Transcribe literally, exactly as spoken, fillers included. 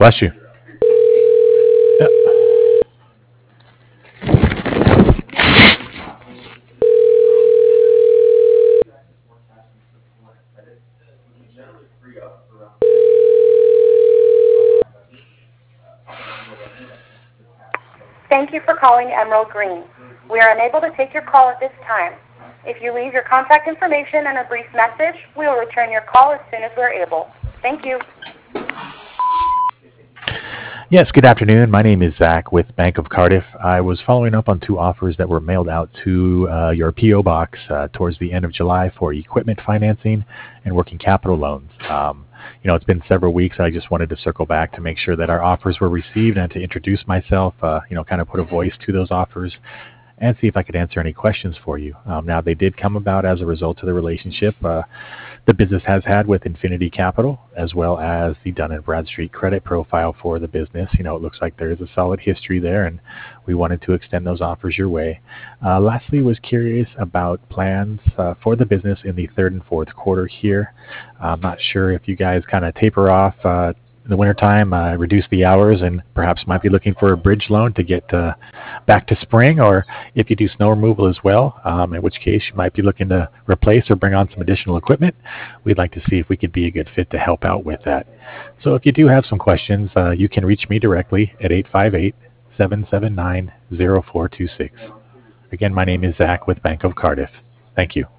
Bless you. Yeah. Thank you for calling Emerald Green. We are unable to take your call at this time. If you leave your contact information and a brief message, we will return your call as soon as we're able. Thank you. Yes, good afternoon. My name is Zach with Bank of Cardiff. I was following up on two offers that were mailed out to uh, your P O box uh, towards the end of July for equipment financing and working capital loans. Um, you know, it's been several weeks. I just wanted to circle back to make sure that our offers were received and to introduce myself, uh, you know, kind of put a voice to those offers and see if I could answer any questions for you. Um, now, they did come about as a result of the relationship uh, the business has had with Infinity Capital, as well as the Dun and Bradstreet credit profile for the business. You know, it looks like there is a solid history there, and we wanted to extend those offers your way. Uh, lastly, was curious about plans uh, for the business in the third and fourth quarter here. I'm not sure if you guys kind of taper off uh, in the wintertime, uh, reduce the hours, and perhaps might be looking for a bridge loan to get uh, back to spring, or if you do snow removal as well, um, in which case you might be looking to replace or bring on some additional equipment. We'd like to see if we could be a good fit to help out with that. So if you do have some questions, uh, you can reach me directly at eight five eight, seven seven nine, zero four two six. Again, my name is Zach with Bank of Cardiff. Thank you.